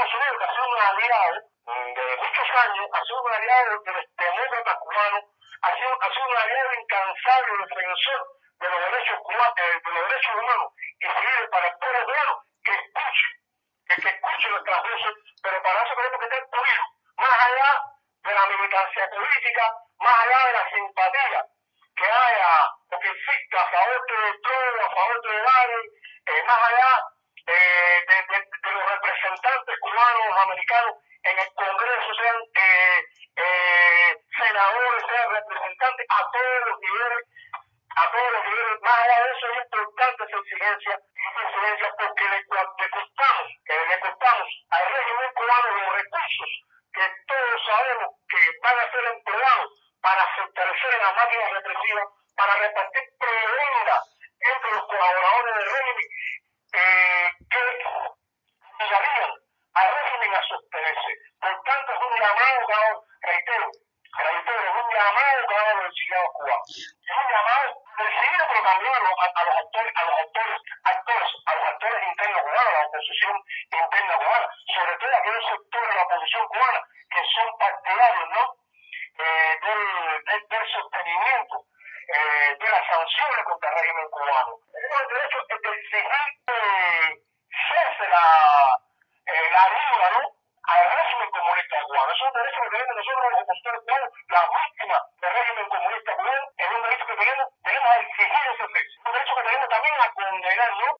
Estados Unidos, que ha sido un aliado de muchos años, ha sido un aliado de los demócratas cubanos, ha sido un aliado incansable, defensor de los derechos de los derechos humanos y civiles para el pueblo cubano, que escuche nuestras voces, pero para eso tenemos que tener unidos, más allá de la militancia política, más allá de la simpatía que haya o que exista a favor de Trump, a favor de Biden, más allá de los representantes cubanos, americanos en el Congreso, sean senadores, sean representantes a todos los niveles, más allá de eso es importante esa exigencia, porque le costamos al régimen cubano los recursos que todos sabemos que van a ser empleados para fortalecer la máquina represiva, para repartir provenda entre los colaboradores del régimen que obligarían al régimen a sostenerse. Por tanto, es un llamado que hago, reitero, es un llamado que hago a los exiliados cubanos. Es un llamado decidido, pero también a los actores internos cubanos, a la oposición interna cubana, sobre todo a aquellos sectores de la oposición cubana que son partidarios, ¿no? del sostenimiento de las sanciones contra el régimen cubano. Tenemos el derecho de exigir cese la ayuda, ¿no?, al régimen comunista cubano. Eso es un derecho que tenemos nosotros los opositores cubanos, las víctimas del régimen comunista cubano, es un derecho que tenemos a exigir ese cese. Es un derecho que tenemos también a condenar, ¿no?,